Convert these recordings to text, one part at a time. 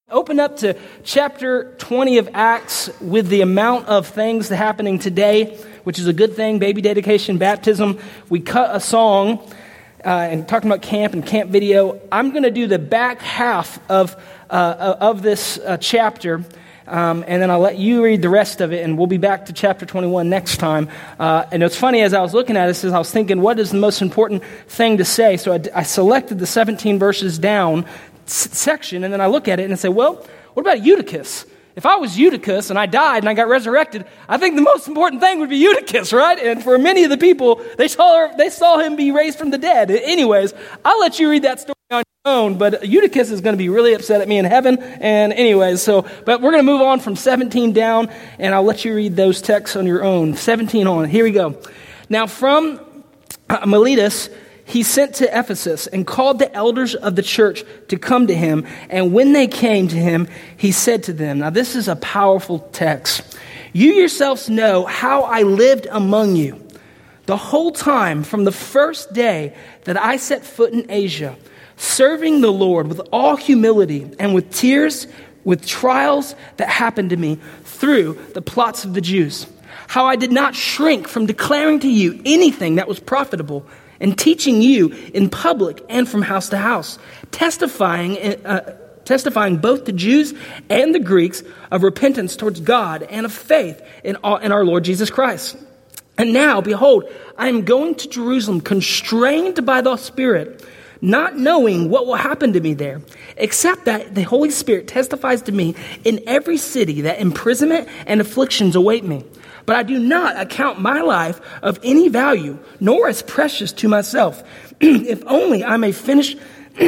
Open up to chapter 20 of Acts with the amount of things happening today, which is a good thing. Baby dedication, baptism. We cut a song and talking about camp and camp video. I'm going to do the back half of this chapter, and then I'll let you read the rest of it, and we'll be back to chapter 21 next time. And it's funny, as I was looking at this, I was thinking, what is the most important thing to say? So I selected the 17 verses down section, and then I look at it and I say, well, what about Eutychus? If I was Eutychus and I died and I got resurrected, I think the most important thing would be Eutychus, right? And for many of the people, they saw him be raised from the dead. Anyways, I'll let you read that story on your own, but Eutychus is going to be really upset at me in heaven. And anyways, but we're going to move on from 17 down, and I'll let you read those texts on your own. 17 on. Here we go. Now from Miletus, he sent to Ephesus and called the elders of the church to come to him. And when they came to him, he said to them, now this is a powerful text. You yourselves know how I lived among you the whole time from the first day that I set foot in Asia, serving the Lord with all humility and with tears, with trials that happened to me through the plots of the Jews. How I did not shrink from declaring to you anything that was profitable, and teaching you in public and from house to house, testifying both to Jews and the Greeks of repentance towards God and of faith in our Lord Jesus Christ. And now, behold, I am going to Jerusalem, constrained by the Spirit, not knowing what will happen to me there, except that the Holy Spirit testifies to me in every city that imprisonment and afflictions await me. But I do not account my life of any value, nor as precious to myself, if only I may finish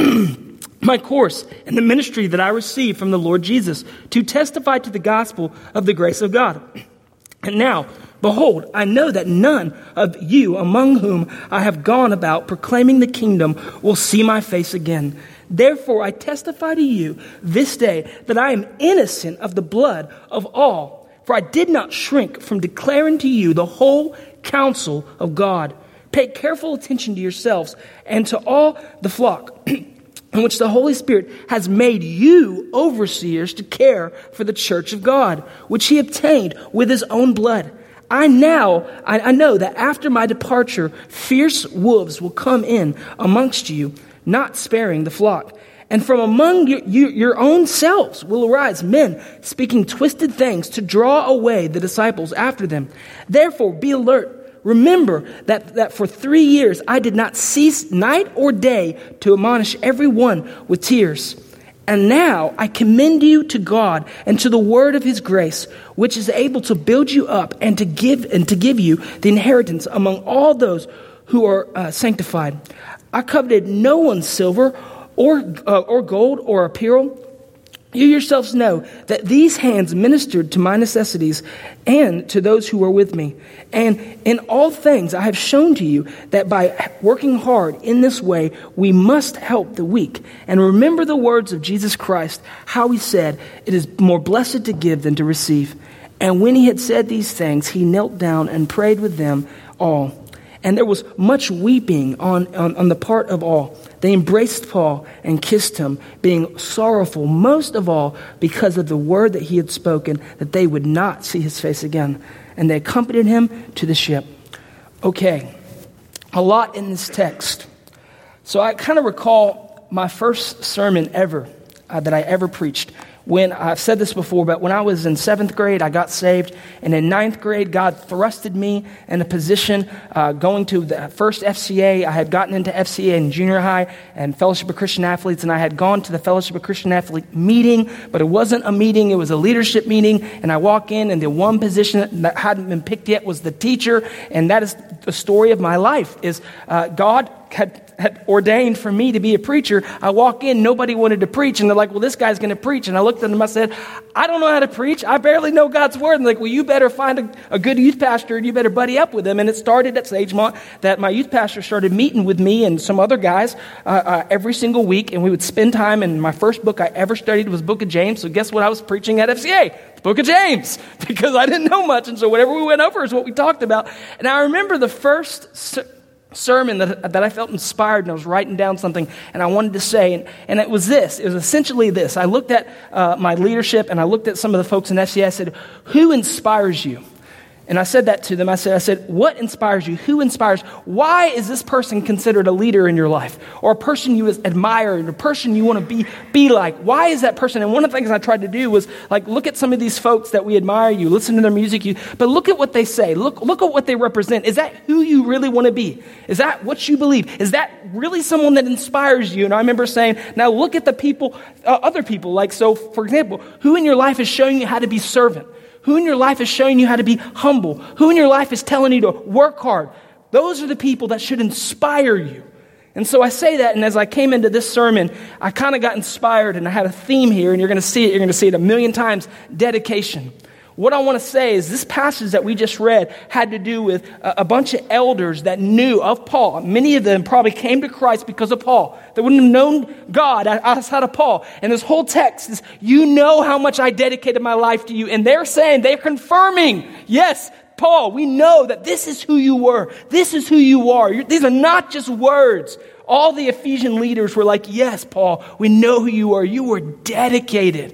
my course in the ministry that I received from the Lord Jesus, to testify to the gospel of the grace of God. And now, behold, I know that none of you among whom I have gone about proclaiming the kingdom will see my face again. Therefore, I testify to you this day that I am innocent of the blood of all. For I did not shrink from declaring to you the whole counsel of God. Pay careful attention to yourselves and to all the flock in which the Holy Spirit has made you overseers to care for the church of God, which he obtained with his own blood. I know that after my departure, fierce wolves will come in amongst you, not sparing the flock. And from among your own selves will arise men speaking twisted things to draw away the disciples after them. Therefore, be alert. Remember that for 3 years I did not cease night or day to admonish everyone with tears. And now I commend you to God and to the word of his grace, which is able to build you up and to give you the inheritance among all those who are sanctified. I coveted no one's silver or gold or apparel. You yourselves know that these hands ministered to my necessities and to those who were with me. And in all things I have shown to you that by working hard in this way, we must help the weak. And remember the words of Jesus Christ, how he said, it is more blessed to give than to receive. And when he had said these things, he knelt down and prayed with them all. And there was much weeping on the part of all. They embraced Paul and kissed him, being sorrowful, most of all, because of the word that he had spoken, that they would not see his face again. And they accompanied him to the ship. Okay, a lot in this text. So I kind of recall my first sermon ever that I ever preached. When I've said this before, but when I was in 7th grade, I got saved. And in 9th grade, God thrusted me in a position going to the first FCA. I had gotten into FCA in junior high and Fellowship of Christian Athletes. And I had gone to the Fellowship of Christian Athlete meeting, but it wasn't a meeting. It was a leadership meeting. And I walk in, and the one position that hadn't been picked yet was the teacher. And that is the story of my life, is God had ordained for me to be a preacher. I walk in, nobody wanted to preach, and they're like, well, this guy's going to preach. And I looked at them, I said, I don't know how to preach. I barely know God's word. And they're like, well, you better find a good youth pastor, and you better buddy up with him. And it started at Sagemont that my youth pastor started meeting with me and some other guys every single week, and we would spend time. And my first book I ever studied was Book of James. So guess what I was preaching at FCA? The Book of James, because I didn't know much. And so whatever we went over is what we talked about. And I remember the first sermon that I felt inspired, and I was writing down something and I wanted to say, and it was this. It was essentially this. I looked at my leadership and I looked at some of the folks in SCA. I said, who inspires you? And I said that to them. I said, what inspires you? Who inspires? Why is this person considered a leader in your life? Or a person you admire, or a person you want to be like? Why is that person? And one of the things I tried to do was like look at some of these folks that we admire, you listen to their music, but look at what they say. Look at what they represent. Is that who you really want to be? Is that what you believe? Is that really someone that inspires you? And I remember saying, now look at the people, other people. Like, so for example, who in your life is showing you how to be servant? Who in your life is showing you how to be humble? Who in your life is telling you to work hard? Those are the people that should inspire you. And so I say that, and as I came into this sermon, I kind of got inspired, and I had a theme here, and you're going to see it. You're going to see it a million times, dedication. What I want to say is this passage that we just read had to do with a bunch of elders that knew of Paul. Many of them probably came to Christ because of Paul. They wouldn't have known God outside of Paul. And this whole text is, you know how much I dedicated my life to you. And they're saying, they're confirming, yes, Paul, we know that this is who you were. This is who you are. These are not just words. All the Ephesian leaders were like, yes, Paul, we know who you are. You were dedicated.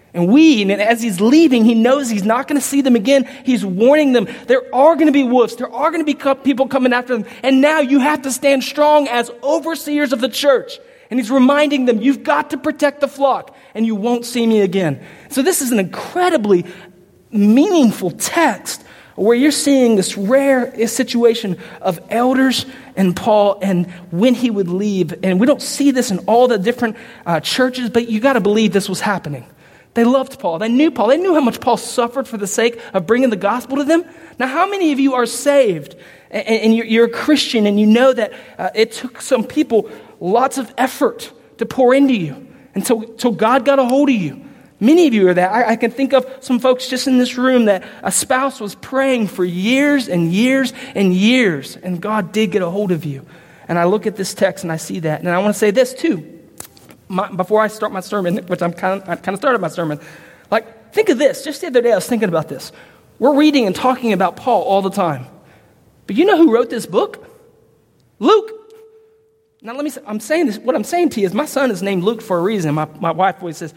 And as he's leaving, he knows he's not going to see them again. He's warning them, there are going to be wolves. There are going to be people coming after them. And now you have to stand strong as overseers of the church. And he's reminding them, you've got to protect the flock, and you won't see me again. So this is an incredibly meaningful text where you're seeing this rare situation of elders and Paul and when he would leave. And we don't see this in all the different churches, but you got to believe this was happening. They loved Paul. They knew Paul. They knew how much Paul suffered for the sake of bringing the gospel to them. Now, how many of you are saved and you're a Christian and you know that it took some people lots of effort to pour into you until God got a hold of you? Many of you are that. I can think of some folks just in this room that a spouse was praying for years and years and years, and God did get a hold of you. And I look at this text and I see that. And I want to say this too. Before I start my sermon, which I kind of started my sermon, like, think of this. Just the other day, I was thinking about this. We're reading and talking about Paul all the time. But you know who wrote this book? Luke. Now, I'm saying this. What I'm saying to you is my son is named Luke for a reason. My wife always says,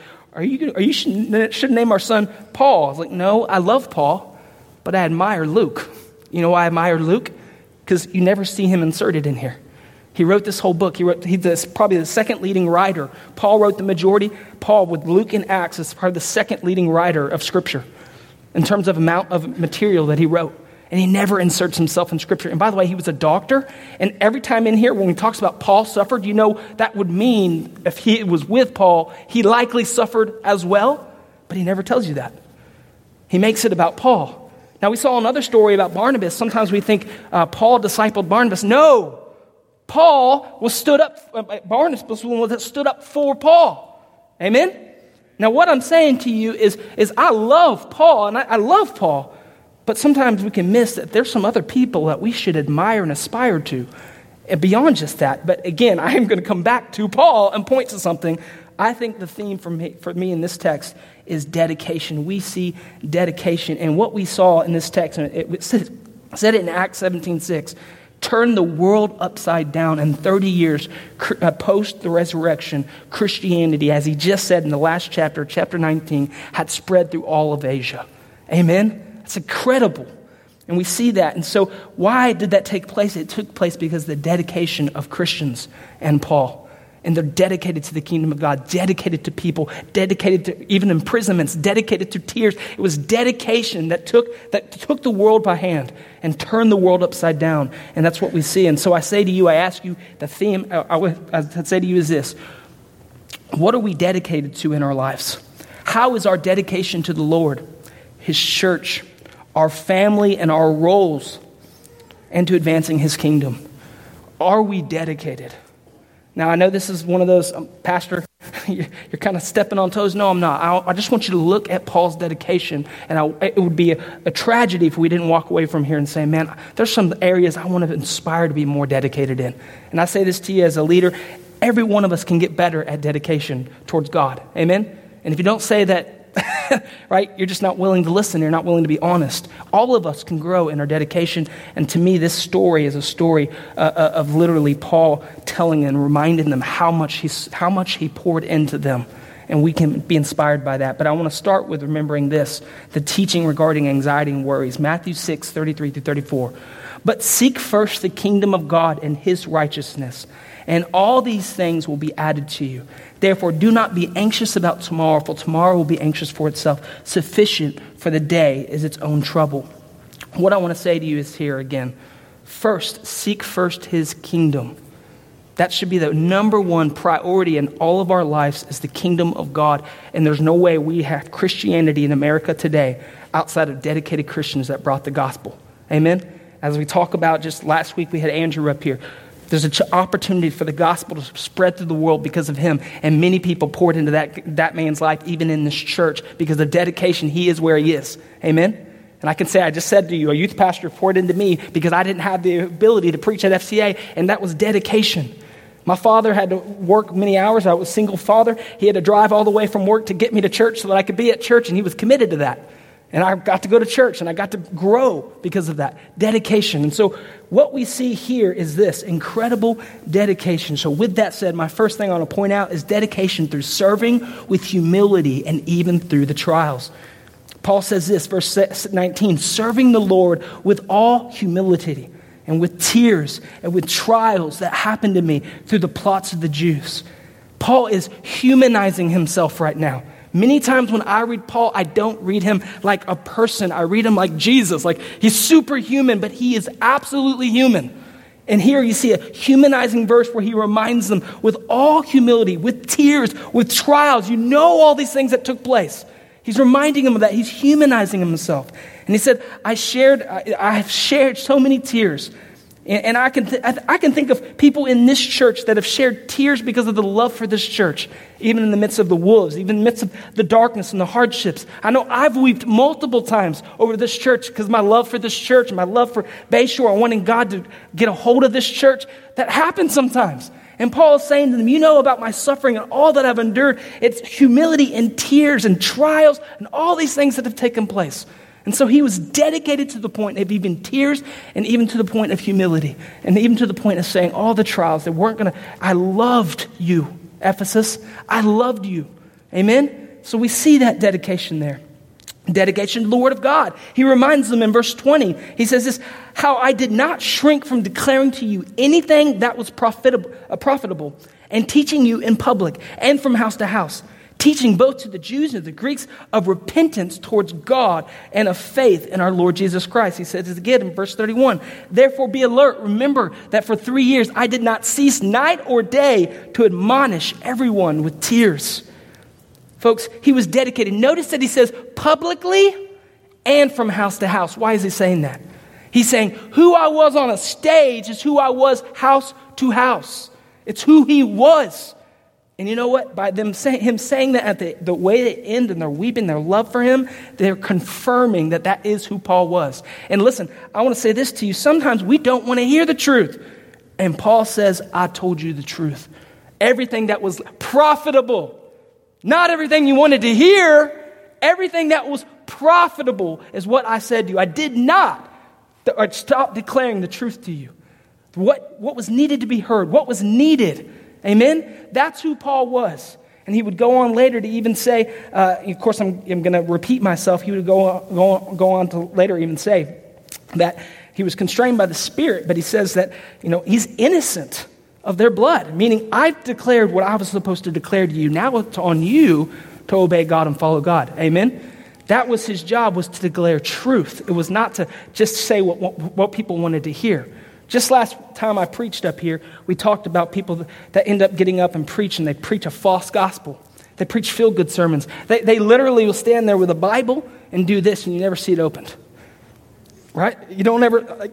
should name our son Paul. I was like, no, I love Paul, but I admire Luke. You know why I admire Luke? Because you never see him inserted in here. He wrote this whole book. He's probably the second leading writer. Paul wrote the majority. Paul, with Luke and Acts, is probably the second leading writer of Scripture in terms of amount of material that he wrote. And he never inserts himself in Scripture. And by the way, he was a doctor. And every time in here, when he talks about Paul suffered, you know that would mean if he was with Paul, he likely suffered as well. But he never tells you that. He makes it about Paul. Now, we saw another story about Barnabas. Sometimes we think Paul discipled Barnabas. No. Paul was stood up, Barnabas was the one that stood up for Paul. Amen? Now, what I'm saying to you is I love Paul, and I love Paul, but sometimes we can miss that there's some other people that we should admire and aspire to, and beyond just that. But again, I am going to come back to Paul and point to something. I think the theme for me in this text is dedication. We see dedication, and what we saw in this text, and it said it in Acts 17:6, turned the world upside down in 30 years post the resurrection. Christianity, as he just said in the last chapter, chapter 19, had spread through all of Asia. Amen? It's incredible. And we see that. And so why did that take place? It took place because of the dedication of Christians and Paul. And they're dedicated to the kingdom of God, dedicated to people, dedicated to even imprisonments, dedicated to tears. It was dedication that took the world by hand and turned the world upside down. And that's what we see. And so I say to you, I ask you, the theme I'd say to you is this. What are we dedicated to in our lives? How is our dedication to the Lord, His church, our family, and our roles, and to advancing His kingdom? Are we dedicated? Now, I know this is one of those, Pastor, you're kind of stepping on toes. No, I'm not. I just want you to look at Paul's dedication. And it would be a tragedy if we didn't walk away from here and say, man, there's some areas I want to inspire to be more dedicated in. And I say this to you as a leader. Every one of us can get better at dedication towards God. Amen? And if you don't say that, right? You're just not willing to listen. You're not willing to be honest. All of us can grow in our dedication. And to me, this story is a story of literally Paul telling and reminding them how much he poured into them. And we can be inspired by that. But I want to start with remembering this, the teaching regarding anxiety and worries. Matthew 6, 33 through 34. But seek first the kingdom of God and his righteousness, and all these things will be added to you. Therefore, do not be anxious about tomorrow, for tomorrow will be anxious for itself. Sufficient for the day is its own trouble. What I want to say to you is here again. First, seek first his kingdom. That should be the number one priority in all of our lives, is the kingdom of God. And there's no way we have Christianity in America today outside of dedicated Christians that brought the gospel. Amen? As we talk about, just last week we had Andrew up here. There's an opportunity for the gospel to spread through the world because of him. And many people poured into that man's life, even in this church, because of dedication. He is where he is. Amen? And I can say, I just said to you, a youth pastor poured into me because I didn't have the ability to preach at FCA, and that was dedication. My father had to work many hours. I was a single father. He had to drive all the way from work to get me to church so that I could be at church, and he was committed to that. And I got to go to church, and I got to grow because of that dedication. And so what we see here is this incredible dedication. So with that said, my first thing I want to point out is dedication through serving with humility and even through the trials. Paul says this, verse 19, serving the Lord with all humility and with tears and with trials that happened to me through the plots of the Jews. Paul is humanizing himself right now. Many times when I read Paul, I don't read him like a person. I read him like Jesus. Like he's superhuman, but he is absolutely human. And here you see a humanizing verse where he reminds them with all humility, with tears, with trials. You know all these things that took place. He's reminding them of that. He's humanizing himself. And he said, I have shared so many tears. And I can think of people in this church that have shared tears because of the love for this church, even in the midst of the wolves, even in the midst of the darkness and the hardships. I know I've wept multiple times over this church because my love for this church, my love for Bayshore, and wanting God to get a hold of this church. That happens sometimes. And Paul is saying to them, you know about my suffering and all that I've endured. It's humility and tears and trials and all these things that have taken place. And so he was dedicated to the point of even tears and even to the point of humility and even to the point of saying all the trials that weren't going to, I loved you, Ephesus. I loved you. Amen? So we see that dedication there. Dedication to the word of God. He reminds them in verse 20, he says this, how I did not shrink from declaring to you anything that was profitable and teaching you in public and from house to house, teaching both to the Jews and the Greeks of repentance towards God and of faith in our Lord Jesus Christ. He says it again in verse 31. Therefore be alert. Remember that for 3 years I did not cease night or day to admonish everyone with tears. Folks, he was dedicated. Notice that he says publicly and from house to house. Why is he saying that? He's saying who I was on a stage is who I was house to house. It's who he was. And you know what? By him saying that at the way they end and they're weeping, their love for him, they're confirming that that is who Paul was. And listen, I want to say this to you. Sometimes we don't want to hear the truth. And Paul says, I told you the truth. Everything that was profitable, not everything you wanted to hear, everything that was profitable is what I said to you. I did not stop declaring the truth to you. What was needed to be heard, what was needed. Amen? That's who Paul was. And he would go on later to even say, of course I'm going to repeat myself, he would go on to later even say that he was constrained by the Spirit, but he says that, he's innocent of their blood, meaning I've declared what I was supposed to declare to you. Now it's on you to obey God and follow God. Amen? That was his job, was to declare truth. It was not to just say what people wanted to hear. Just last time I preached up here, we talked about people that end up getting up and preach, and they preach a false gospel. They preach feel-good sermons. They literally will stand there with a Bible and do this, and you never see it opened. Right? You don't ever...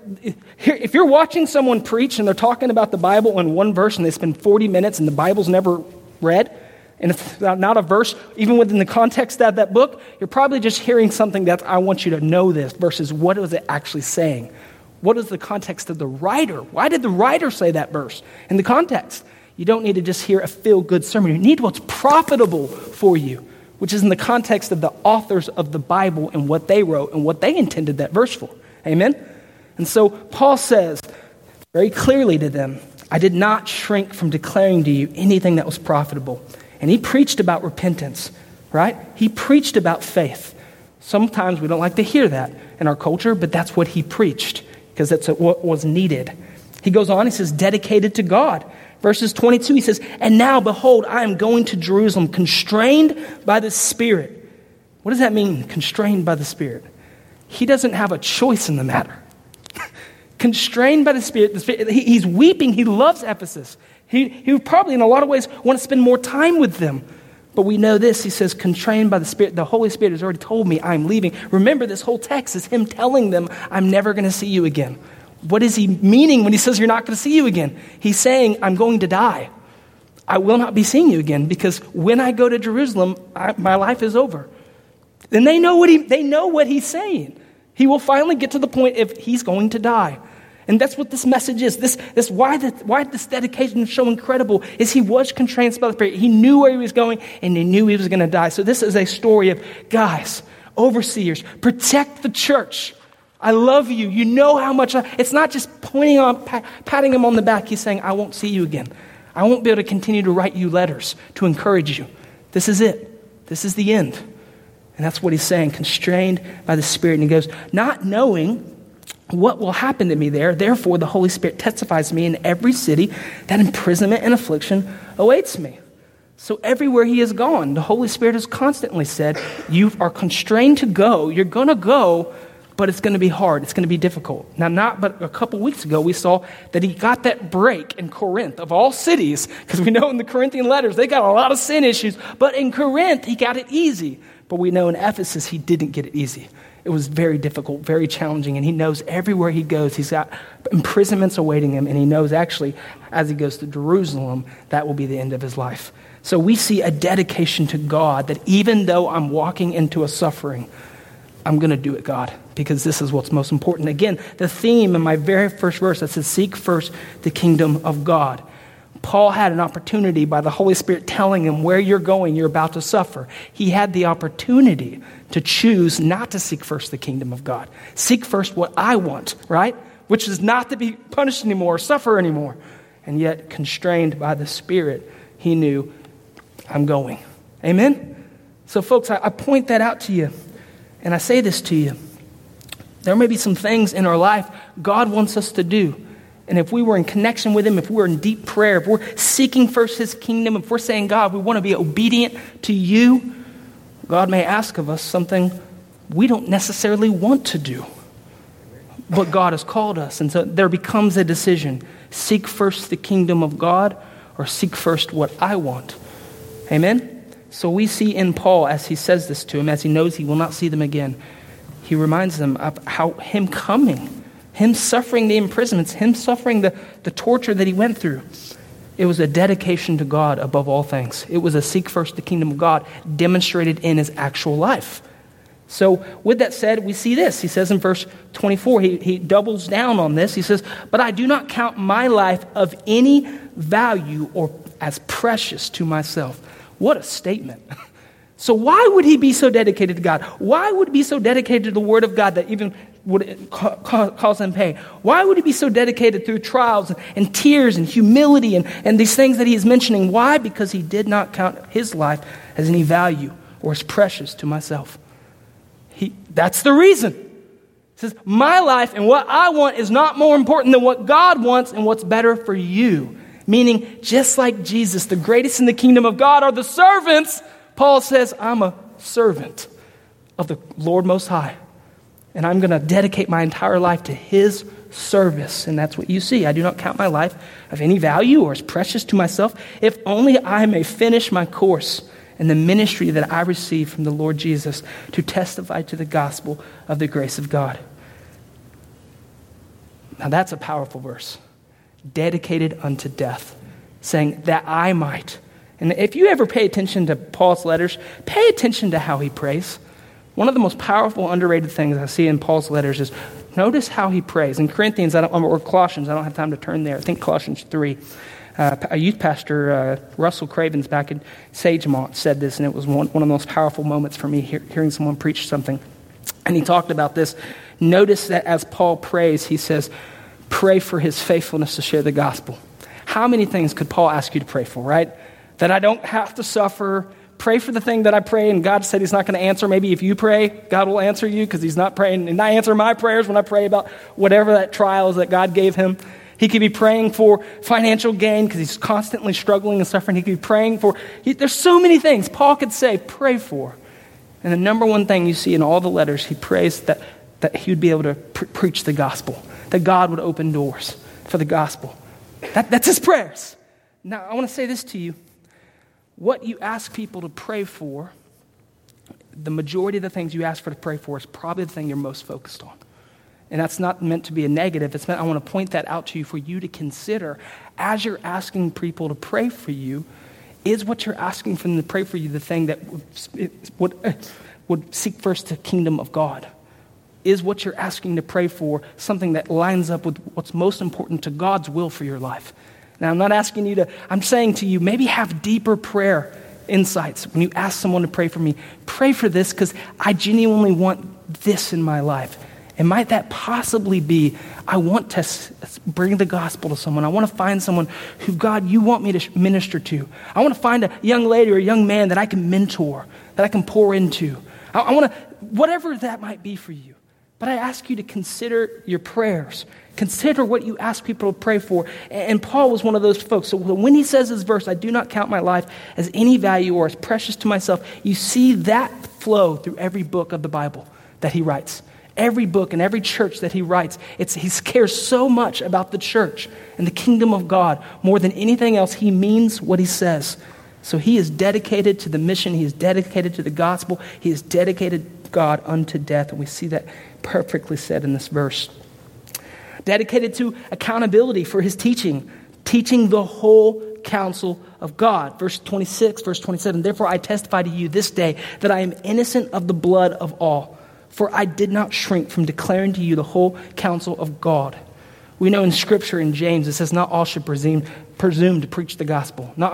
If you're watching someone preach and they're talking about the Bible in one verse and they spend 40 minutes and the Bible's never read, and it's not a verse, even within the context of that book, you're probably just hearing something that I want you to know this versus what was it actually saying. What is the context of the writer? Why did the writer say that verse in the context? You don't need to just hear a feel-good sermon. You need what's profitable for you. which is in the context of the authors of the Bible and what they wrote and what they intended that verse for. Amen? And so Paul says very clearly to them, I did not shrink from declaring to you anything that was profitable. And he preached about repentance, right? He preached about faith. Sometimes we don't like to hear that in our culture, but that's what he preached because that's what was needed. He goes on, he says, dedicated to God. Verses 22, he says, and now, behold, I am going to Jerusalem, constrained by the Spirit. What does that mean, constrained by the Spirit? He doesn't have a choice in the matter. Constrained by the Spirit, he's weeping. He loves Ephesus. He would probably, in a lot of ways, want to spend more time with them. But we know this. He says, constrained by the Spirit. The Holy Spirit has already told me I'm leaving. Remember, this whole text is him telling them, I'm never going to see you again. What is he meaning when he says you're not going to see you again? He's saying, I'm going to die. I will not be seeing you again because when I go to Jerusalem, my life is over. And they know what he's saying. He will finally get to the point if he's going to die. And that's what this message is. This why this dedication is so incredible is he was constrained by the Spirit. He knew where he was going and he knew he was going to die. So this is a story of, guys, overseers, protect the church. I love you. You know how much. It's not just patting him on the back. He's saying, I won't see you again. I won't be able to continue to write you letters to encourage you. This is it. This is the end. And that's what he's saying, constrained by the Spirit. And he goes, not knowing what will happen to me there, therefore the Holy Spirit testifies to me in every city that imprisonment and affliction awaits me. So everywhere he has gone, the Holy Spirit has constantly said, you are constrained to go. You're going to go, but it's going to be hard. It's going to be difficult. Now, but a couple weeks ago, we saw that he got that break in Corinth, of all cities, because we know in the Corinthian letters, they got a lot of sin issues. But in Corinth, he got it easy. But we know in Ephesus, he didn't get it easy. It was very difficult, very challenging. And he knows everywhere he goes, he's got imprisonments awaiting him. And he knows actually, as he goes to Jerusalem, that will be the end of his life. So we see a dedication to God that even though I'm walking into a suffering, I'm going to do it, God, because this is what's most important. Again, the theme in my very first verse that says, seek first the kingdom of God. Paul had an opportunity by the Holy Spirit telling him where you're going, you're about to suffer. He had the opportunity to choose not to seek first the kingdom of God. Seek first what I want, right? Which is not to be punished anymore, or suffer anymore. And yet, constrained by the Spirit, he knew, I'm going. Amen? So folks, I point that out to you. And I say this to you. There may be some things in our life God wants us to do. And if we were in connection with him, if we're in deep prayer, if we're seeking first his kingdom, if we're saying, God, we want to be obedient to you, God may ask of us something we don't necessarily want to do. But God has called us. And so there becomes a decision. Seek first the kingdom of God or seek first what I want. Amen? So we see in Paul, as he says this to him, as he knows he will not see them again, he reminds them of how him coming, him suffering the imprisonments, him suffering the torture that he went through. It was a dedication to God above all things. It was a seek first the kingdom of God demonstrated in his actual life. So with that said, we see this. He says in verse 24, he doubles down on this. He says, but I do not count my life of any value or as precious to myself. What a statement. So why would he be so dedicated to God? Why would he be so dedicated to the word of God that even would cause him pain? Why would he be so dedicated through trials and tears and humility and these things that he is mentioning? Why? Because he did not count his life as any value or as precious to myself. That's the reason. He says, my life and what I want is not more important than what God wants and what's better for you. Meaning, just like Jesus, the greatest in the kingdom of God are the servants. Paul says, I'm a servant of the Lord Most High. And I'm going to dedicate my entire life to his service. And that's what you see. I do not count my life of any value or as precious to myself, if only I may finish my course in the ministry that I received from the Lord Jesus to testify to the gospel of the grace of God. Now that's a powerful verse. Dedicated unto death, saying that I might. And if you ever pay attention to Paul's letters, pay attention to how he prays. One of the most powerful, underrated things I see in Paul's letters is notice how he prays. In Corinthians, or Colossians, I don't have time to turn there. I think Colossians 3. A youth pastor, Russell Cravens, back in Sagemont, said this, and it was one of the most powerful moments for me, hearing someone preach something. And he talked about this. Notice that as Paul prays, he says, pray for his faithfulness to share the gospel. How many things could Paul ask you to pray for, right? That I don't have to suffer. Pray for the thing that I pray, and God said he's not going to answer. Maybe if you pray, God will answer you because he's not praying. And I answer my prayers when I pray about whatever that trial is that God gave him. He could be praying for financial gain because he's constantly struggling and suffering. He could be praying for, there's so many things Paul could say, pray for. And the number one thing you see in all the letters, he prays that he would be able to preach the gospel, that God would open doors for the gospel. That's his prayers. Now, I want to say this to you. What you ask people to pray for, the majority of the things you ask for to pray for is probably the thing you're most focused on. And that's not meant to be a negative. It's meant, I want to point that out to you for you to consider as you're asking people to pray for you. Is what you're asking for them to pray for you the thing that would seek first the kingdom of God? Is what you're asking to pray for something that lines up with what's most important to God's will for your life? Now, I'm not asking you to, I'm saying to you, maybe have deeper prayer insights. When you ask someone to pray for me, pray for this because I genuinely want this in my life. And might that possibly be, I want to bring the gospel to someone. I want to find someone who, God, you want me to minister to. I want to find a young lady or a young man that I can mentor, that I can pour into. I want to, whatever that might be for you. But I ask you to consider your prayers. Consider what you ask people to pray for. And Paul was one of those folks. So when he says this verse, I do not count my life as any value or as precious to myself, you see that flow through every book of the Bible that he writes. Every book and every church that he writes, he cares so much about the church and the kingdom of God. More than anything else, he means what he says. So he is dedicated to the mission. He is dedicated to the gospel. He is dedicated God unto death. And we see that perfectly said in this verse. Dedicated to accountability for his teaching the whole counsel of God. Verse 26, verse 27, therefore I testify to you this day that I am innocent of the blood of all. For I did not shrink from declaring to you the whole counsel of God. We know in Scripture in James it says not all should presume to preach the gospel, not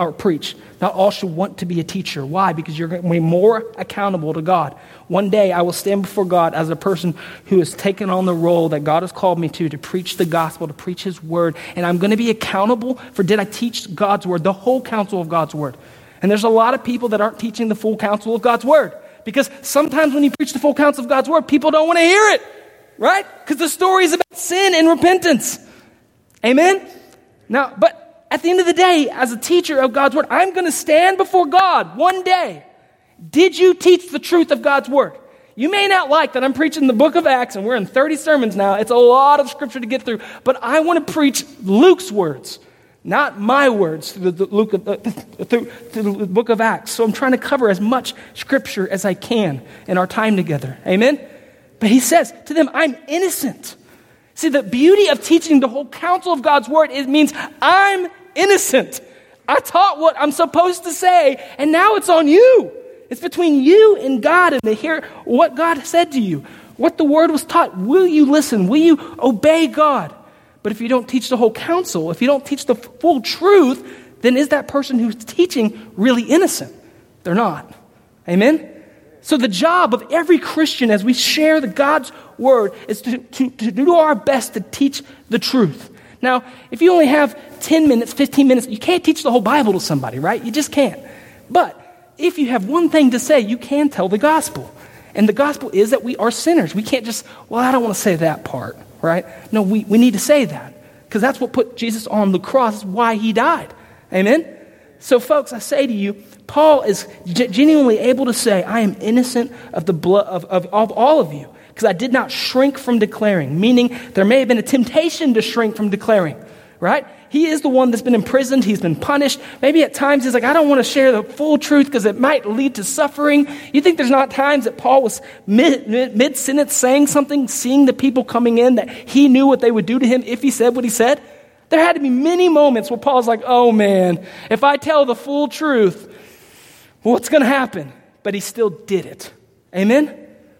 all should want to be a teacher. Why? Because you're going to be more accountable to God. One day I will stand before God as a person who has taken on the role that God has called me to preach the gospel, to preach his word. And I'm going to be accountable for did I teach God's word, the whole counsel of God's word. And there's a lot of people that aren't teaching the full counsel of God's word. Because sometimes when you preach the full counsel of God's word, people don't want to hear it, right? Because the story is about sin and repentance. Amen? Now, but at the end of the day, as a teacher of God's word, I'm going to stand before God one day. Did you teach the truth of God's word? You may not like that I'm preaching the book of Acts, and we're in 30 sermons now. It's a lot of scripture to get through. But I want to preach Luke's words. Not my words through the book of Acts. So I'm trying to cover as much scripture as I can in our time together. Amen? But he says to them, I'm innocent. See, the beauty of teaching the whole counsel of God's word, it means I'm innocent. I taught what I'm supposed to say, and now it's on you. It's between you and God, and to hear what God said to you, what the word was taught. Will you listen? Will you obey God? But if you don't teach the whole counsel, if you don't teach the full truth, then is that person who's teaching really innocent? They're not. Amen? So the job of every Christian as we share the God's word is to do our best to teach the truth. Now, if you only have 10 minutes, 15 minutes, you can't teach the whole Bible to somebody, right? You just can't. But if you have one thing to say, you can tell the gospel. And the gospel is that we are sinners. We can't just, well, I don't want to say that part. Right? No, we need to say that because that's what put Jesus on the cross, why he died. Amen? So folks, I say to you, Paul is genuinely able to say, I am innocent of the blood of all of you because I did not shrink from declaring, meaning there may have been a temptation to shrink from declaring, right? He is the one that's been imprisoned. He's been punished. Maybe at times he's like, I don't want to share the full truth because it might lead to suffering. You think there's not times that Paul was mid-sentence saying something, seeing the people coming in, that he knew what they would do to him if he said what he said? There had to be many moments where Paul's like, oh man, if I tell the full truth, what's going to happen? But he still did it. Amen?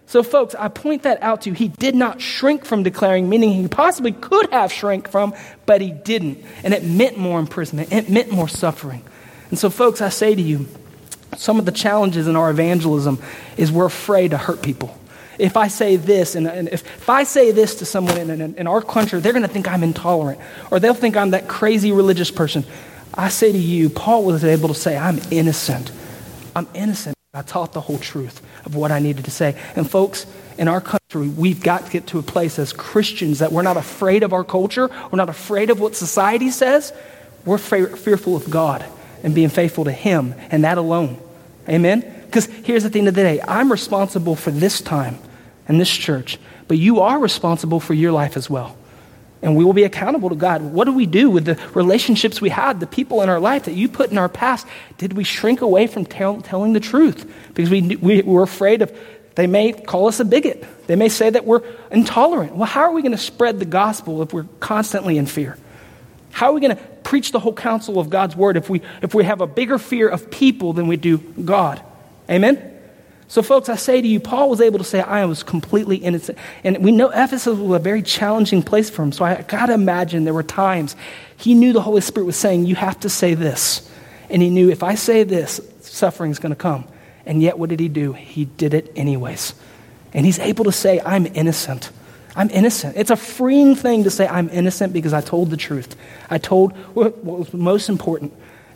So folks, I point that out to you. He did not shrink from declaring, meaning he possibly could have shrank from, but he didn't. And it meant more imprisonment. It meant more suffering. And so folks, I say to you, some of the challenges in our evangelism is we're afraid to hurt people. If I say this, and if I say this to someone in our country, they're going to think I'm intolerant, or they'll think I'm that crazy religious person. I say to you, Paul was able to say, I'm innocent. I'm innocent. I taught the whole truth of what I needed to say. And folks, in our country, we've got to get to a place as Christians that we're not afraid of our culture. We're not afraid of what society says. We're fearful of God and being faithful to Him, and that alone. Amen? Because here's at the end of the day, I'm responsible for this time and this church, but you are responsible for your life as well. And we will be accountable to God. What do we do with the relationships we had, the people in our life that you put in our past? Did we shrink away from telling the truth? Because we were afraid of, they may call us a bigot. They may say that we're intolerant. Well, how are we going to spread the gospel if we're constantly in fear? How are we going to preach the whole counsel of God's word if we have a bigger fear of people than we do God? Amen? So folks, I say to you, Paul was able to say, I was completely innocent. And we know Ephesus was a very challenging place for him. So I got to imagine there were times he knew the Holy Spirit was saying, you have to say this. And he knew if I say this, suffering is going to come. And yet what did he do? He did it anyways. And he's able to say, I'm innocent. I'm innocent. It's a freeing thing to say I'm innocent because I told the truth. I told what was most important.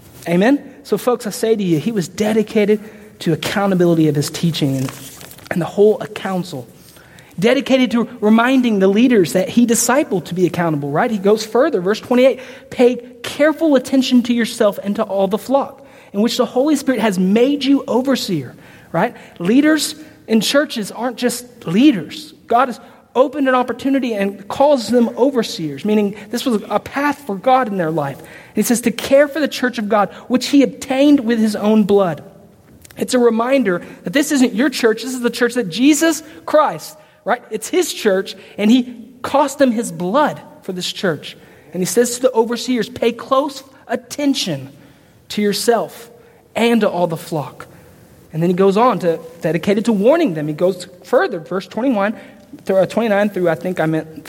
Amen? So folks, I say to you, he was dedicated to accountability of his teaching and the whole counsel. Dedicated to reminding the leaders that he discipled to be accountable, right? He goes further, verse 28, pay careful attention to yourself and to all the flock, in which the Holy Spirit has made you overseer, right? Leaders in churches aren't just leaders. God has opened an opportunity and calls them overseers, meaning this was a path for God in their life. And he says to care for the church of God, which he obtained with his own blood. It's a reminder that this isn't your church. This is the church that Jesus Christ, right? It's his church, and he cost them his blood for this church. And he says to the overseers, pay close attention to yourself and to all the flock. And then he goes on to dedicated to warning them. He goes further, verse 29 through I think I meant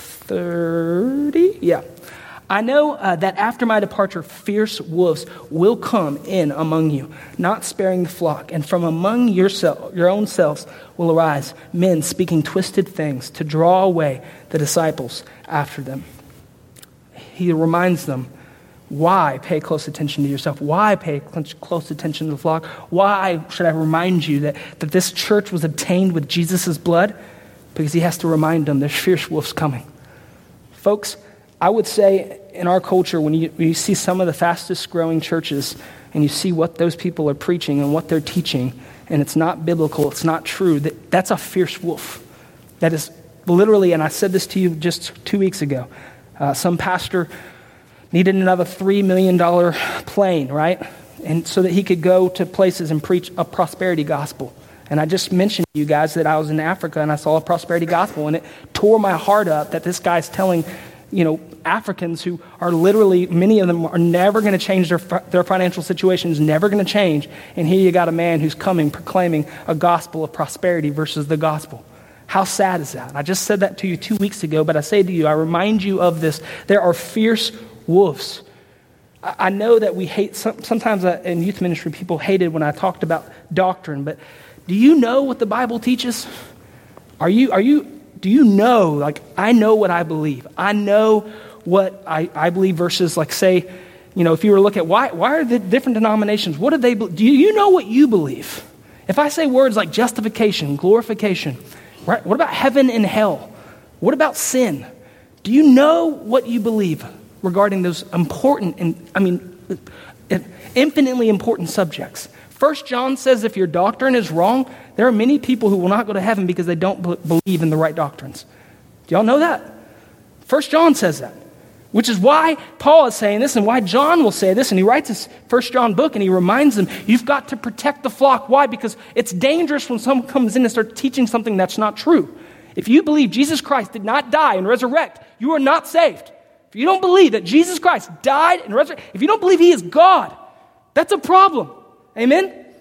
30. Yeah. I know that after my departure, fierce wolves will come in among you, not sparing the flock. And from among your own selves will arise men speaking twisted things to draw away the disciples after them. He reminds them, why pay close attention to yourself? Why pay close attention to the flock? Why should I remind you that this church was obtained with Jesus' blood? Because he has to remind them there's fierce wolves coming. Folks, I would say in our culture, when you see some of the fastest growing churches and you see what those people are preaching and what they're teaching, and it's not biblical, it's not true, that's a fierce wolf. That is literally, and I said this to you just 2 weeks ago, some pastor needed another $3 million plane, right? And so that he could go to places and preach a prosperity gospel. And I just mentioned to you guys that I was in Africa and I saw a prosperity gospel, and it tore my heart up that this guy's telling, Africans who are literally, many of them are never going to change their financial situations, never going to change. And here you got a man who's coming proclaiming a gospel of prosperity versus the gospel. How sad is that? I just said that to you 2 weeks ago, but I say to you, I remind you of this. There are fierce wolves. I know that we hate, sometimes in youth ministry, people hated when I talked about doctrine, but do you know what the Bible teaches? Do you know, I know what I believe. I know what I believe versus say, if you were to look at why are the different denominations, what do they believe? Do you know what you believe? If I say words like justification, glorification, right? What about heaven and hell? What about sin? Do you know what you believe regarding those important infinitely important subjects? 1 John says if your doctrine is wrong, there are many people who will not go to heaven because they don't believe in the right doctrines. Do y'all know that? 1 John says that, which is why Paul is saying this and why John will say this. And he writes this 1 John book and he reminds them, you've got to protect the flock. Why? Because it's dangerous when someone comes in and starts teaching something that's not true. If you believe Jesus Christ did not die and resurrect, you are not saved. If you don't believe that Jesus Christ died and resurrected, if you don't believe he is God, that's a problem. Amen?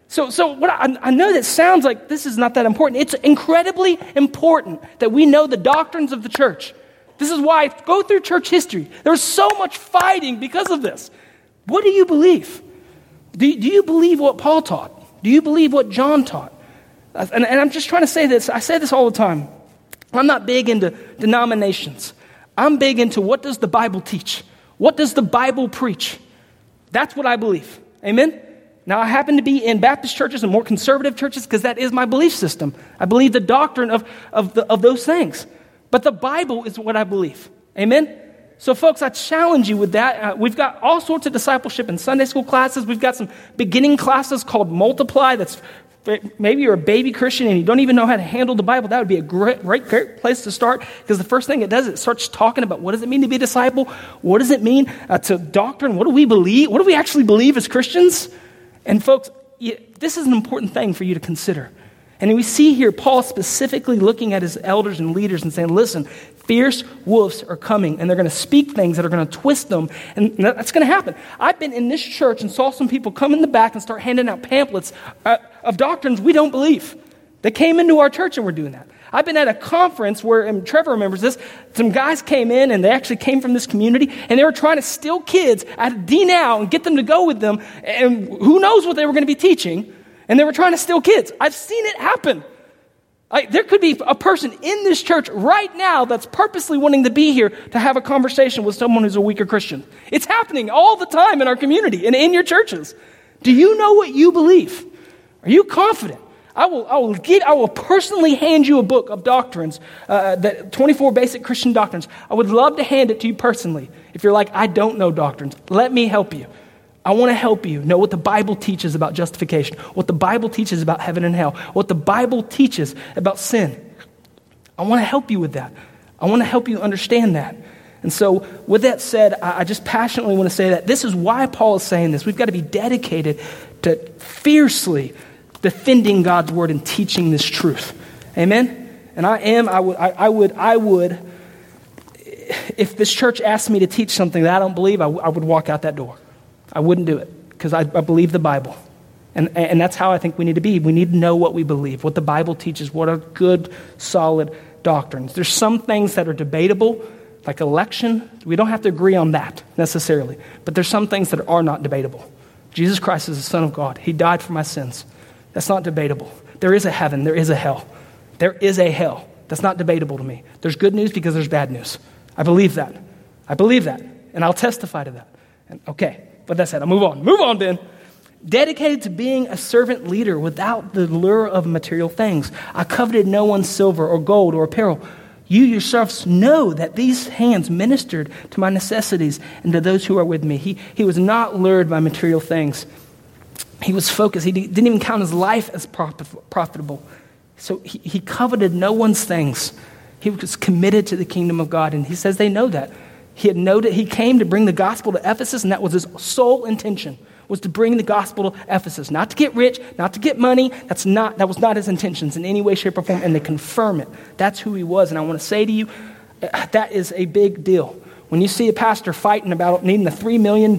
So what I know that sounds like this is not that important. It's incredibly important that we know the doctrines of the church. This is why, go through church history. There's so much fighting because of this. What do you believe? Do you believe what Paul taught? Do you believe what John taught? And I'm just trying to say this. I say this all the time. I'm not big into denominations. I'm big into what does the Bible teach? What does the Bible preach? That's what I believe. Amen? Now, I happen to be in Baptist churches and more conservative churches because that is my belief system. I believe the doctrine of those things. But the Bible is what I believe. Amen? So, folks, I challenge you with that. We've got all sorts of discipleship and Sunday school classes. We've got some beginning classes called Multiply. That's maybe you're a baby Christian and you don't even know how to handle the Bible. That would be a great place to start, because the first thing it does, it starts talking about what does it mean to be a disciple? What does it mean to doctrine? What do we believe? What do we actually believe as Christians? And folks, this is an important thing for you to consider. And we see here Paul specifically looking at his elders and leaders and saying, listen, fierce wolves are coming, and they're going to speak things that are going to twist them, and that's going to happen. I've been in this church and saw some people come in the back and start handing out pamphlets of doctrines we don't believe. They came into our church and were doing that. I've been at a conference where, and Trevor remembers this, some guys came in and they actually came from this community and they were trying to steal kids out of D-Now and get them to go with them, and who knows what they were going to be teaching, and they were trying to steal kids. I've seen it happen. There could be a person in this church right now that's purposely wanting to be here to have a conversation with someone who's a weaker Christian. It's happening all the time in our community and in your churches. Do you know what you believe? Are you confident? I will personally hand you a book of doctrines, that 24 basic Christian doctrines. I would love to hand it to you personally. If you're like, I don't know doctrines, let me help you. I want to help you know what the Bible teaches about justification, what the Bible teaches about heaven and hell, what the Bible teaches about sin. I want to help you with that. I want to help you understand that. And so with that said, I just passionately want to say that this is why Paul is saying this. We've got to be dedicated to fiercely defending God's word and teaching this truth. Amen? And I would, if this church asked me to teach something that I don't believe, I would walk out that door. I wouldn't do it because I believe the Bible. And that's how I think we need to be. We need to know what we believe, what the Bible teaches, what are good, solid doctrines. There's some things that are debatable, like election. We don't have to agree on that necessarily. But there's some things that are not debatable. Jesus Christ is the Son of God. He died for my sins. That's not debatable. There is a heaven. There is a hell. There is a hell. That's not debatable to me. There's good news because there's bad news. I believe that. I believe that. And I'll testify to that. Okay. But that's it. I'll move on. Move on, Ben. Dedicated to being a servant leader without the lure of material things. I coveted no one's silver or gold or apparel. You yourselves know that these hands ministered to my necessities and to those who are with me. He was not lured by material things. He was focused. He didn't even count his life as profitable. So he coveted no one's things. He was committed to the kingdom of God. And he says they know that. He came to bring the gospel to Ephesus, and that was his sole intention, was to bring the gospel to Ephesus. Not to get rich, not to get money. That was not his intentions in any way, shape, or form, and they confirm it. That's who he was. And I want to say to you, that is a big deal. When you see a pastor fighting about needing a $3 million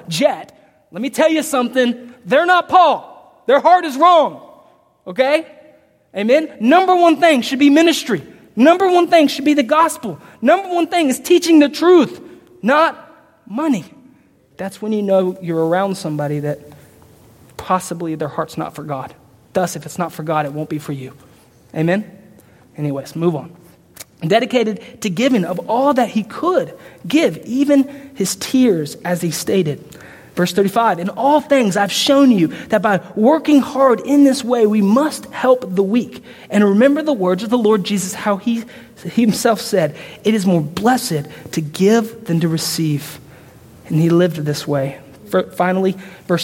jet, let me tell you something. They're not Paul. Their heart is wrong. Okay? Amen? Number one thing should be ministry. Number one thing should be the gospel. Number one thing is teaching the truth, not money. That's when you know you're around somebody that possibly their heart's not for God. Thus, if it's not for God, it won't be for you. Amen? Anyways, move on. Dedicated to giving of all that he could give, even his tears, as he stated. Verse 35, in all things I've shown you that by working hard in this way, we must help the weak. And remember the words of the Lord Jesus, how he himself said, it is more blessed to give than to receive. And he lived this way. Finally, verse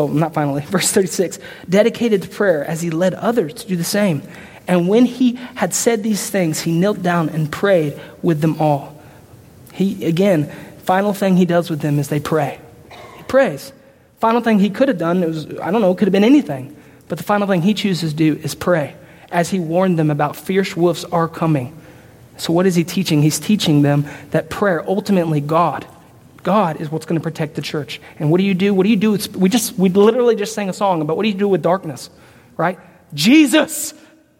36, dedicated to prayer as he led others to do the same. And when he had said these things, he knelt down and prayed with them all. Final thing he does with them is they pray. Prays. Final thing he could have done, could have been anything. But the final thing he chooses to do is pray, as he warned them about fierce wolves are coming. So what is he teaching? He's teaching them that prayer, ultimately God God is what's going to protect the church. And what do you do? What do you do? We literally just sang a song about what do you do with darkness, right? Jesus,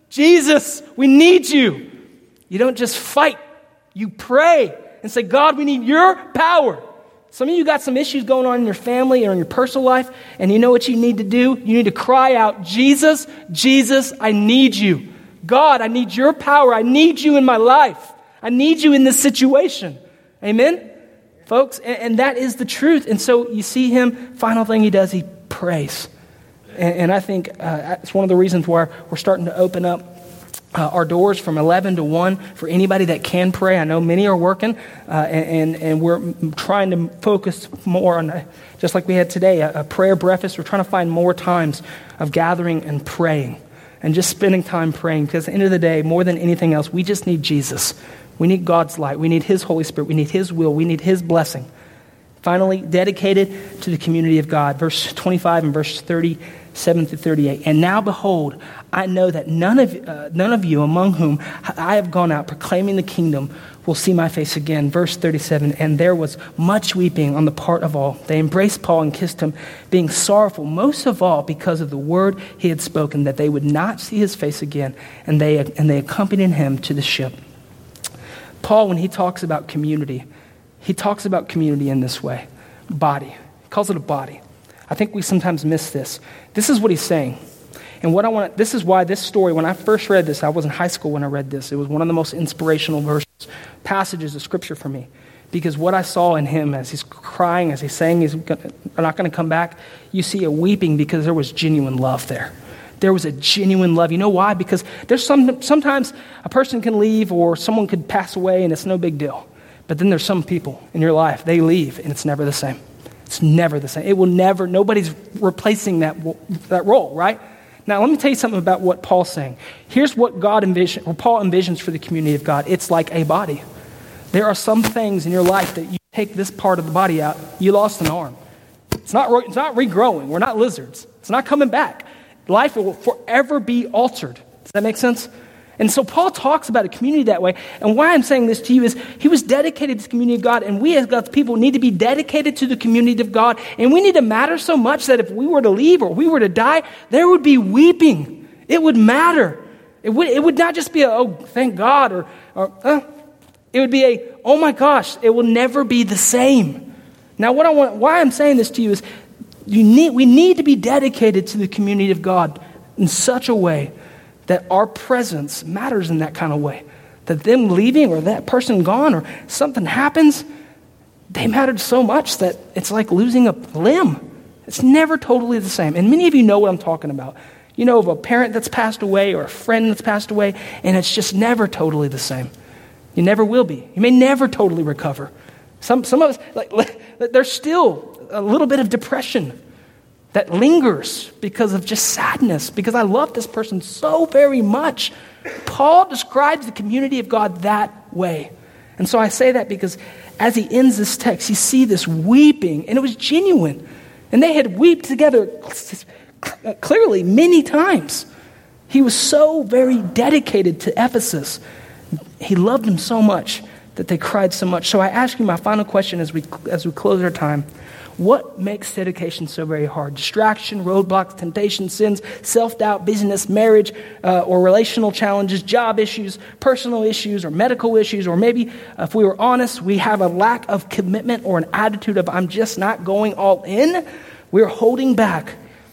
we need you. You don't just fight. You pray and say, God, we need your power. Some of you got some issues going on in your family or in your personal life, and you know what you need to do? You need to cry out, Jesus, I need you. God, I need your power. I need you in my life. I need you in this situation. Amen? Folks, and that is the truth. And so you see him, final thing he does, he prays. And I think it's one of the reasons why we're starting to open up our doors from 11 to 1 for anybody that can pray. I know many are working, and we're trying to focus more on, just like we had today, a prayer breakfast. We're trying to find more times of gathering and praying and just spending time praying, because at the end of the day, more than anything else, we just need Jesus. We need God's light. We need his Holy Spirit. We need his will. We need his blessing. Finally, dedicated to the community of God. Verse 25 and verse 37 through 38. And now behold, I know that none of you among whom I have gone out proclaiming the kingdom will see my face again. Verse 37. And there was much weeping on the part of all. They embraced Paul and kissed him, being sorrowful, most of all because of the word he had spoken, that they would not see his face again. And they accompanied him to the ship. Paul, when he talks about community, he talks about community in this way. Body. He calls it a body. I think we sometimes miss this. This is what he's saying. And this is why this story, when I first read this, I was in high school when I read this. It was one of the most inspirational passages of scripture for me. Because what I saw in him as he's crying, as he's saying he's not going to come back, you see a weeping because there was genuine love there. There was a genuine love. You know why? Because there's sometimes a person can leave or someone could pass away and it's no big deal. But then there's some people in your life, they leave and it's never the same. It's never the same. It will never, nobody's replacing that role, right? Now, let me tell you something about what Paul's saying. Here's what Paul envisions for the community of God. It's like a body. There are some things in your life that you take this part of the body out, you lost an arm. It's not regrowing. We're not lizards. It's not coming back. Life will forever be altered. Does that make sense? And so Paul talks about a community that way. And why I'm saying this to you is he was dedicated to the community of God, and we as God's people need to be dedicated to the community of God. And we need to matter so much that if we were to leave or we were to die, there would be weeping. It would matter. It would not just be oh, thank God, it would be oh my gosh, it will never be the same. Now, why I'm saying this to you is we need to be dedicated to the community of God in such a way that our presence matters in that kind of way. That them leaving or that person gone or something happens, they mattered so much that it's like losing a limb. It's never totally the same. And many of you know what I'm talking about. You know of a parent that's passed away or a friend that's passed away, and it's just never totally the same. You never will be. You may never totally recover. Some of us, there's still a little bit of depression that lingers because of just sadness, because I love this person so very much. Paul describes the community of God that way. And so I say that because as he ends this text, you see this weeping, and it was genuine. And they had wept together clearly many times. He was so very dedicated to Ephesus. He loved them so much that they cried so much. So I ask you my final question as we close our time. What makes dedication so very hard? Distraction, roadblocks, temptation, sins, self-doubt, busyness, marriage, or relational challenges, job issues, personal issues, or medical issues, or maybe, if we were honest, we have a lack of commitment or an attitude of I'm just not going all in. We're holding back.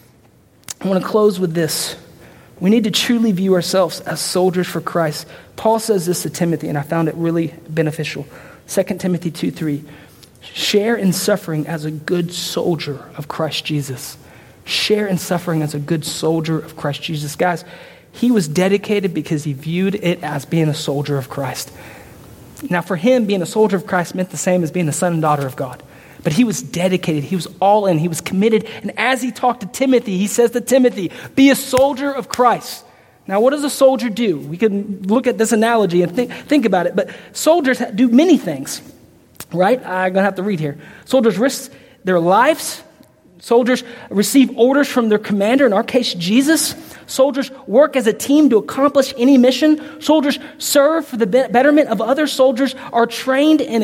I want to close with this. We need to truly view ourselves as soldiers for Christ. Paul says this to Timothy, and I found it really beneficial. 2 Timothy 2:3. Share in suffering as a good soldier of Christ Jesus. Share in suffering as a good soldier of Christ Jesus. Guys, he was dedicated because he viewed it as being a soldier of Christ. Now, for him, being a soldier of Christ meant the same as being a son and daughter of God. But he was dedicated. He was all in. He was committed. And as he talked to Timothy, he says to Timothy, be a soldier of Christ. Now, what does a soldier do? We can look at this analogy and think about it. But soldiers do many things. Right? I'm going to have to read here. Soldiers risk their lives Soldiers receive orders from their commander, in our case, Jesus. Soldiers work as a team to accomplish any mission. Soldiers serve for the betterment of other soldiers, are trained and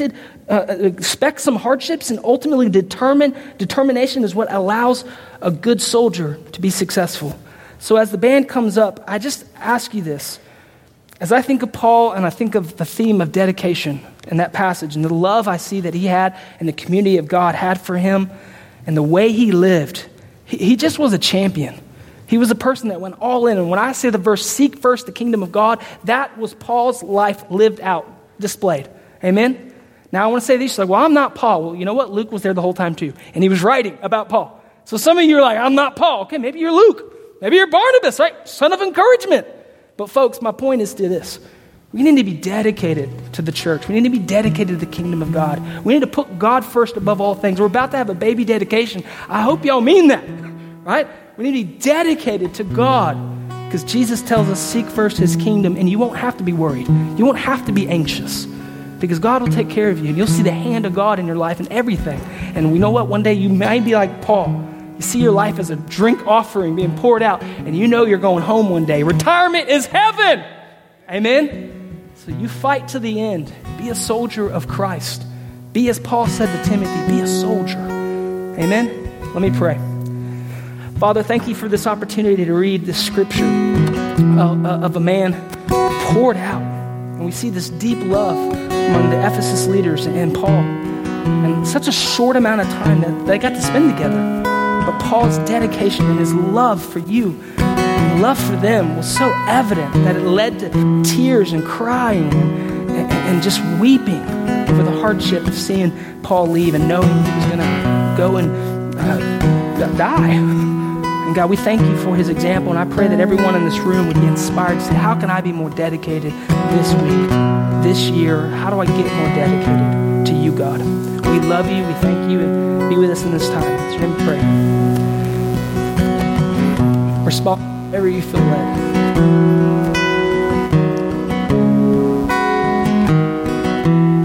expect some hardships, and ultimately determination is what allows a good soldier to be successful. So as the band comes up, I just ask you this. As I think of Paul and I think of the theme of dedication in that passage and the love I see that he had and the community of God had for him and the way he lived, he just was a champion. He was a person that went all in. And when I say the verse, seek first the kingdom of God, that was Paul's life lived out, displayed. Amen? Now I want to say this, like, well, I'm not Paul. Well, you know what? Luke was there the whole time too. And he was writing about Paul. So some of you are like, I'm not Paul. Okay, maybe you're Luke. Maybe you're Barnabas, right? Son of encouragement. But folks, my point is to this. We need to be dedicated to the church. We need to be dedicated to the kingdom of God. We need to put God first above all things. We're about to have a baby dedication. I hope y'all mean that, right? We need to be dedicated to God because Jesus tells us seek first his kingdom, and you won't have to be worried. You won't have to be anxious because God will take care of you, and you'll see the hand of God in your life and everything. And we know what? One day you might be like Paul. You see your life as a drink offering being poured out, and you know you're going home one day. Retirement is heaven. Amen? So you fight to the end. Be a soldier of Christ. Be, as Paul said to Timothy, be a soldier. Amen? Let me pray. Father, thank you for this opportunity to read this scripture of a man poured out. And we see this deep love among the Ephesus leaders and Paul. And such a short amount of time that they got to spend together. But Paul's dedication and his love for you, and love for them was so evident that it led to tears and crying and just weeping over the hardship of seeing Paul leave and knowing he was going to go and die. And God, we thank you for his example, and I pray that everyone in this room would be inspired to say, how can I be more dedicated this week, this year? How do I get more dedicated to you, God? We love you, we thank you, and be with us in this time. In your name we pray. Respond wherever you feel led.